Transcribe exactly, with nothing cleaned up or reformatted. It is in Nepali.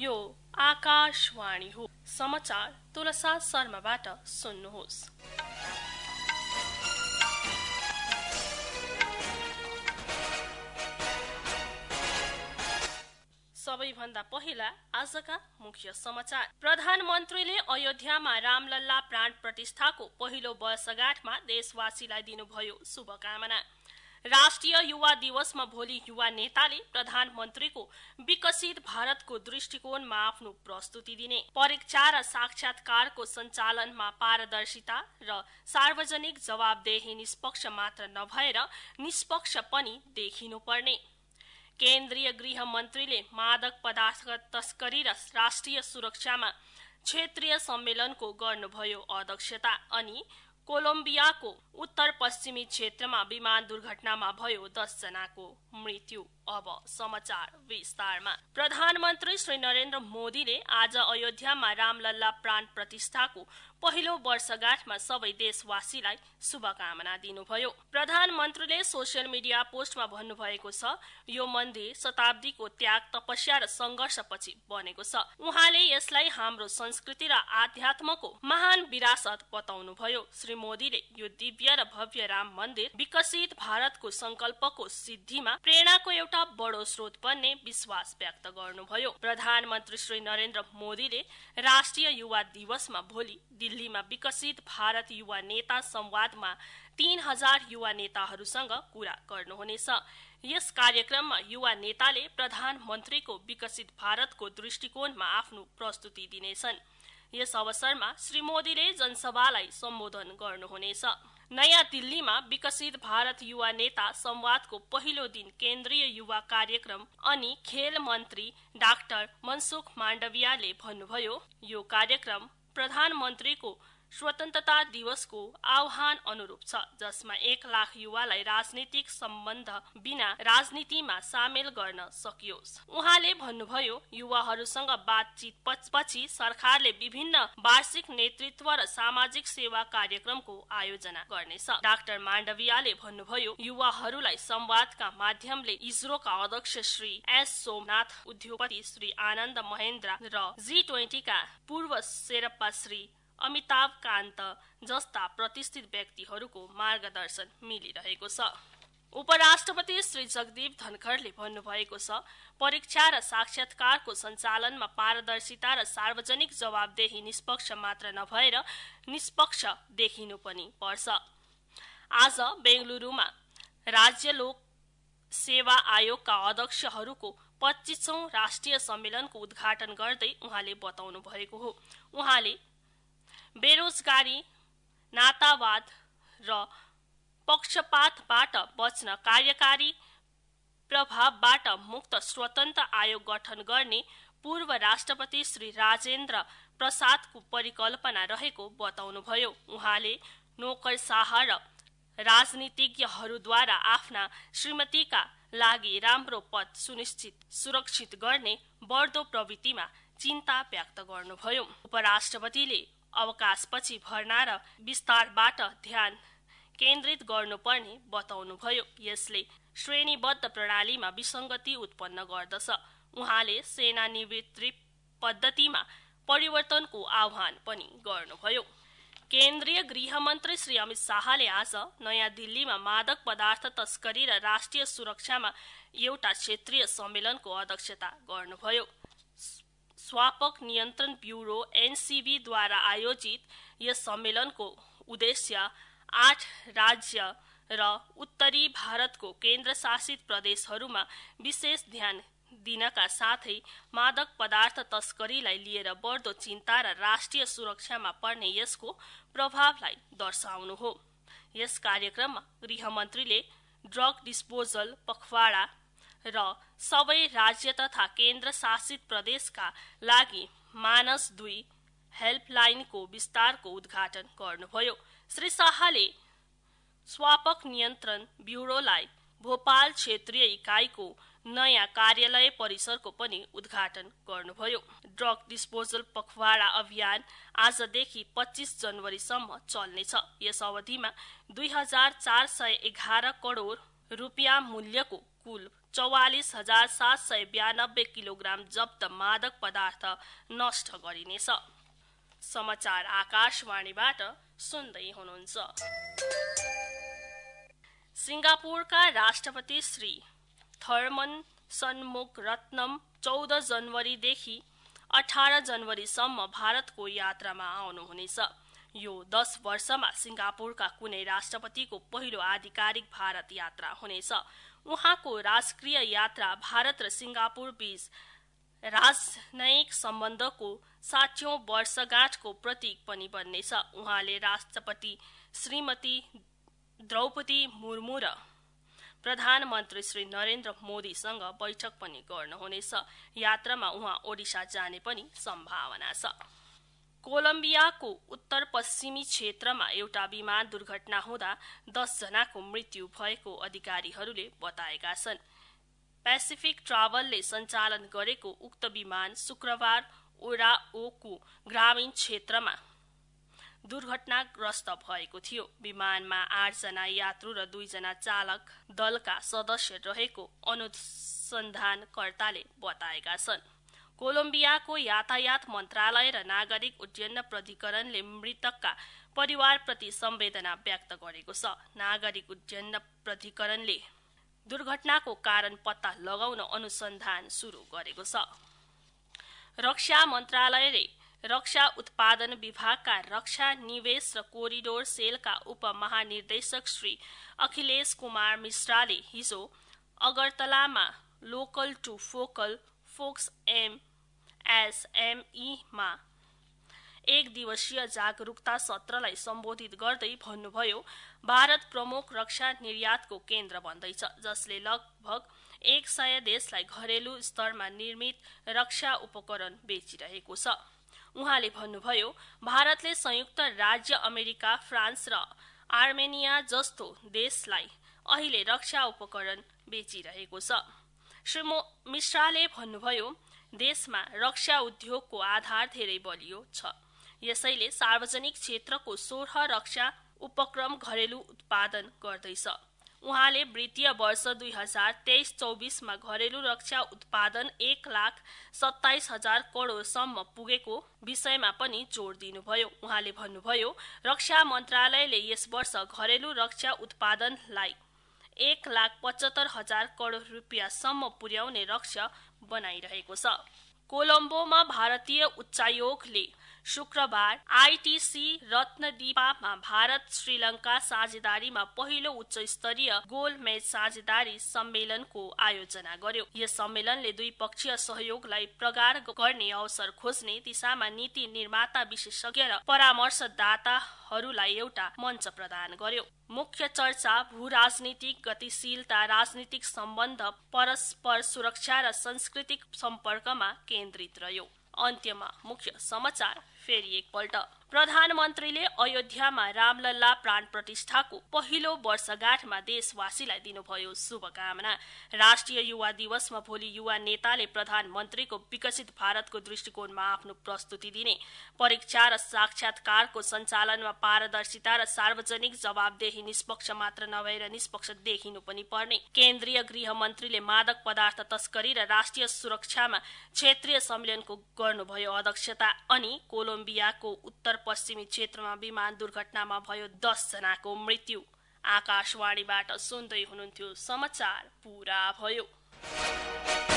यो आकाशवाणी हो। समाचार तुलसा शर्माबाट सुन्नुहोस्। सबैभन्दा पहिला आजका मुख्य समाचार। प्रधानमन्त्रीले अयोध्यामा रामलल्ला प्राण प्रतिष्ठाको पहिलो वर्षगाँठमा देशवासीलाई दिनुभयो शुभकामना। राष्ट्रिय युवा दिवसमा भोलि युवा नेताले प्रधानमन्त्रीको विकसित भारतको दृष्टिकोणमा आफ्नो प्रस्तुति दिने। परीक्षा र साक्षात्कारको सञ्चालनमा पारदर्शिता र सार्वजनिक जवाबदेही निष्पक्ष मात्र नभएर निष्पक्ष पनि देखिनुपर्ने। केन्द्रीय गृह मन्त्रीले मादक पदार्थ तस्करी र राष्ट्रिय सुरक्षामा क्षेत्रीय सम्मेलनको गर्नुभयो अध्यक्षता। अनि कोलम्बियाको उत्तर पश्चिमी क्षेत्रमा विमान दुर्घटनामा भयो दस जनाको मृत्यु। अब समाचार विस्तारमा। प्रधानमन्त्री श्री नरेन्द्र मोदीले आज अयोध्यामा रामलल्ला प्राण प्रतिष्ठाको पहिलो वर्षगाँठमा सबै देशवासीलाई शुभकामना दिनुभयो। प्रधानमन्त्रीले सोसियल मिडिया पोस्टमा भन्नुभएको छ, यो मन्दिर शताब्दीको त्याग, तपस्या र संघर्षपछि बनेको छ। उहाँले यसलाई हाम्रो संस्कृति र आध्यात्मको महान विरासत बताउनुभयो। श्री मोदीले यो दिव्य र भव्य राम मन्दिर विकसित भारतको संकल्पको सिद्धिमा प्रेरणाको एउटा बडो स्रोत बन्ने विश्वास व्यक्त गर्नुभयो। प्रधानमन्त्री श्री नरेन्द्र मोदीले राष्ट्रिय युवा दिवसमा भोलि दिल्लीमा विकसित भारत युवा नेता संवादमा तीन हजार युवा नेताहरूसँग कुरा गर्नुहुनेछ। यस कार्यक्रममा युवा नेताले प्रधानमन्त्रीको विकसित भारतको दृष्टिकोणमा आफ्नो प्रस्तुति दिनेछन्। यस अवसरमा श्री मोदीले जनसभालाई सम्बोधन गर्नुहुनेछ। नयाँ दिल्लीमा विकसित भारत युवा नेता संवादको पहिलो दिन केन्द्रीय युवा कार्यक्रम अनि खेल मन्त्री डाक्टर मनसुख माण्डवियाले भन्नुभयो, यो कार्यक्रम प्रधानमन्त्रीको स्वतन्त्रता दिवसको आह्वान अनुरूप छ, जसमा एक लाख युवालाई राजनीतिक सम्बन्ध बिना राजनीतिमा सामेल गर्न सकियोस्। उहाँले भन्नुभयो, युवाहरूसँग बातचित पछि सरकारले विभिन्न वार्षिक नेतृत्व र सामाजिक सेवा कार्यक्रमको आयोजना गर्नेछ। डाक्टर माण्डवियाले भन्नुभयो, युवाहरूलाई संवादका माध्यमले इसरोका अध्यक्ष श्री एस सोमनाथ, उद्योगपति श्री आनन्द महेन्द्र र जी ट्वेन्टीका पूर्व शेर्पा श्री अमिताभ कान्त जस्ता प्रतिष्ठित व्यक्तिहरूको मार्गदर्शन मिलिरहेको छ। उपराष्ट्रपति श्री जगदीप धनखडले भन्नुभएको छ, परीक्षा र साक्षात्कारको सञ्चालनमा पारदर्शिता र सार्वजनिक जवाबदेही निष्पक्ष मात्र नभएर निष्पक्ष देखिनु पनि पर्छ। आज बेंगलुरुमा राज्य लोक सेवा आयोगका अध्यक्षहरूको पच्चीसौं राष्ट्रिय सम्मेलनको उद्घाटन गर्दै उहाँले बताउनु भएको हो। उहाँले बेरोजगारी, नातावाद र पक्षपातबाट बच्न कार्यकारी प्रभावबाट मुक्त स्वतन्त्र आयोग गठन गर्ने पूर्व राष्ट्रपति श्री राजेन्द्र प्रसादको परिकल्पना रहेको बताउनुभयो। उहाँले नोकरशाह र राजनीतिज्ञहरूद्वारा आफ्ना श्रीमतीका लागि राम्रो पद सुनिश्चित सुरक्षित गर्ने बढ्दो प्रवृत्तिमा चिन्ता व्यक्त गर्नुभयो। उपराष्ट्रपतिले अवकाशपछि भर्ना र विस्तारबाट ध्यान केन्द्रित गर्नुपर्ने बताउनुभयो। यसले श्रेणीबद्ध प्रणालीमा विसङ्गति उत्पन्न गर्दछ। उहाँले सेनानिवृत्ति पद्धतिमा परिवर्तनको आह्वान पनि गर्नुभयो। केन्द्रीय गृह मन्त्री श्री अमित शाहले आज नयाँ दिल्लीमा मादक पदार्थ तस्करी र राष्ट्रिय सुरक्षामा एउटा क्षेत्रीय सम्मेलनको अध्यक्षता गर्नुभयो। स्वापक नियन्त्रण ब्युरो एनसीबी द्वारा आयोजित यस सम्मेलनको उद्देश्य आठ राज्य र उत्तरी भारतको केन्द्रशासित प्रदेशहरूमा विशेष ध्यान दिनका साथै मादक पदार्थ तस्करीलाई लिएर बढ्दो चिन्ता र राष्ट्रिय सुरक्षामा पर्ने यसको प्रभावलाई दर्शाउनु हो। यस कार्यक्रममा गृहमन्त्रीले ड्रग डिस्पोजल पखवाडा र सबै राज्य तथा केन्द्रशासित प्रदेशका लागि मानस दुई हेल्पलाइनको विस्तारको उद्घाटन गर्नुभयो। श्री शाहले स्वापक नियन्त्रण ब्युरोलाई भोपाल क्षेत्रीय इकाइको नयाँ कार्यालय परिसरको पनि उद्घाटन गर्नुभयो। ड्रग डिस्पोजल पखवाडा अभियान आजदेखि पच्चीस जनवरीसम्म चल्नेछ। यस अवधिमा दुई हजार चार सय एघार करोड रुपियाँ मूल्यको कुल चौवालिस हजार सात सय बयानब्बे किलोग्राम जब्त मादक पदार्थ नष्ट गरिनेछ। समाचार आकाशवाणीबाट सुन्दै हुनुहुन्छ। सिंगापुरका राष्ट्रपति श्री थर्मन सन्मुगरत्नम चौध जनवरीदेखि अठार जनवरीसम्म भारतको यात्रामा आउनुहुनेछ। यो दस वर्षमा सिंगापुरका कुनै राष्ट्रपतिको पहिलो आधिकारिक भारत यात्रा हुनेछ। उहाँको राजकीय यात्रा भारत र सिंगापुर बीच राजनयिक सम्बन्धको साठौं वर्षगाँठको प्रतीक पनि बन्नेछ। उहाँले राष्ट्रपति श्रीमती द्रौपदी मुर्मू र प्रधानमन्त्री श्री नरेन्द्र मोदीसँग बैठक पनि गर्नुहुनेछ। यात्रामा उहाँ ओडिसा जाने पनि सम्भावना छ। कोलम्बियाको उत्तर पश्चिमी क्षेत्रमा एउटा विमान दुर्घटना हुँदा दस जनाको मृत्यु भएको अधिकारीहरूले बताएका छन्। पेसिफिक ट्राभलले सञ्चालन गरेको उक्त विमान शुक्रबार ओराओको ग्रामीण क्षेत्रमा दुर्घटनाग्रस्त भएको थियो। विमानमा आठजना यात्रु र दुईजना चालक दलका सदस्य रहेको अनुसन्धानकर्ताले बताएका छन्। कोलम्बियाको यातायात मन्त्रालय र नागरिक उड्डयन प्राधिकरणले मृतकका परिवारप्रति संवेदना व्यक्त गरेको छ। नागरिक उड्डयन प्राधिकरणले दुर्घटनाको कारण पत्ता लगाउन अनुसन्धान सुरु गरेको छ। रक्षा मन्त्रालयले रक्षा उत्पादन विभागका रक्षा निवेश र कोरिडोर सेलका उपमहानिर्देशक श्री अखिलेश कुमार मिश्राले हिजो अगरतलामा local to focal focus M एसएमईमा एक दिवसीय जागरूकता सत्रलाई सम्बोधित गर्दै भन्नुभयो, भारत प्रमुख रक्षा निर्यातको केन्द्र बन्दैछ, जसले लगभग एक सय देशलाई घरेलु स्तरमा निर्मित रक्षा उपकरण बेचिरहेको छ। उहाँले भन्नुभयो, भारतले संयुक्त राज्य अमेरिका, फ्रान्स र आर्मेनिया जस्तो देशलाई अहिले रक्षा उपकरण बेचिरहेको छ। श्री मिश्राले भन्नुभयो, देशमा रक्षा उद्योगको आधार धेरै बलियो छ, यसैले सार्वजनिक क्षेत्रको सोह्र रक्षा उपक्रम घरेलु उत्पादन गर्दैछ। उहाँले वित्तीय वर्ष दुई हजार तेइस चौबिसमा घरेलु रक्षा उत्पादन एक लाख सत्ताइस हजार करोडसम्म पुगेको विषयमा पनि जोड दिनुभयो। उहाँले भन्नुभयो, रक्षा मन्त्रालयले यस वर्ष घरेलु रक्षा उत्पादनलाई एक लाख पचहत्तर हजार करोड रुपियाँसम्म पुर्याउने लक्ष्य बनाइरहेको छ। कोलम्बोमा भारतीय उच्चायोगले शुक्रबार आईटीसी रत्नदीपामा भारत श्रीलङ्का साझेदारीमा पहिलो उच्च स्तरीय गोलमेज साझेदारी सम्मेलनको आयोजना गर्यो। यस सम्मेलनले द्विपक्षीय सहयोगलाई प्रगाढ गर्ने अवसर खोज्ने दिशामा नीति निर्माता, विशेषज्ञ र परामर्शदाताहरूलाई एउटा मञ्च प्रदान गर्यो। मुख्य चर्चा भू-राजनीतिक गतिशीलता, राजनीतिक सम्बन्ध, परस्पर सुरक्षा र सांस्कृतिक सम्पर्कमा केन्द्रित रह्यो। अन्त्यमा मुख्य समाचार फेरि एकपल्ट। प्रधानमन्त्रीले अयोध्यामा रामलल्ला प्राण प्रतिष्ठाको पहिलो वर्षगाँठमा देशवासीलाई दिनुभयो शुभकामना। राष्ट्रिय युवा दिवसमा भोलि युवा नेताले प्रधानमन्त्रीको विकसित भारतको दृष्टिकोणमा आफ्नो प्रस्तुति दिने, परीक्षा र साक्षात्कारको सञ्चालनमा पारदर्शिता र सार्वजनिक जवाबदेही निष्पक्ष मात्र नभएर निष्पक्ष देखिनु पनि पर्ने, केन्द्रीय गृह मन्त्रीले मादक पदार्थ तस्करी र राष्ट्रिय सुरक्षामा क्षेत्रीय सम्मेलनको गर्नुभयो अध्यक्षता। अनि कोलम्बियाको उत्तर पश्चिमी क्षेत्रमा विमान दुर्घटनामा भयो दस जनाको मृत्यु। आकाशवाणीबाट सुन्दै हुनुहुन्थ्यो समाचार पूरा भयो।